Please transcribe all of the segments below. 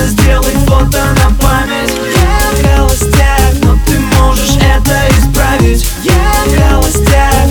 просто сделай фото на память. Я холостяк, но ты можешь это исправить. Я холостяк.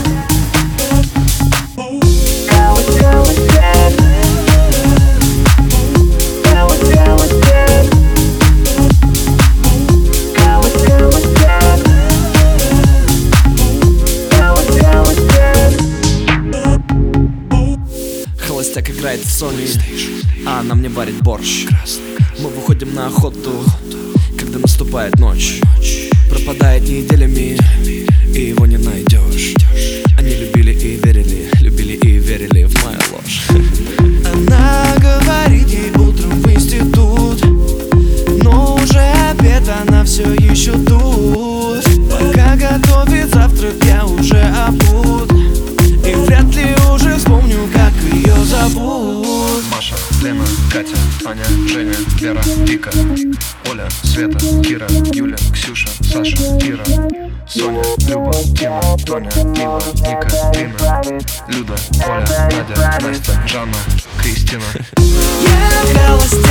Холостяк играет в Sony, а она мне варит борщ. Мы выходим на охоту, когда наступает ночь. Пропадает неделями, и его не найдешь. Они любили и верили в мою ложь. Она говорит ей утром в институт, но уже обед, она все еще тут. Пока готовит завтрак, я уже обут, и вряд ли уже вспомню, как ее зовут. Маша, Лена, Катя, Аня, Женя, Вера, Вика, Оля, Света, Кира, Юля, Ксюша, Саша, Ира, Соня, Люба, Тима, Тоня, Ива, Ника, Дина, Люда, Оля, Надя, Настя, Жанна, Кристина. Я холостяк.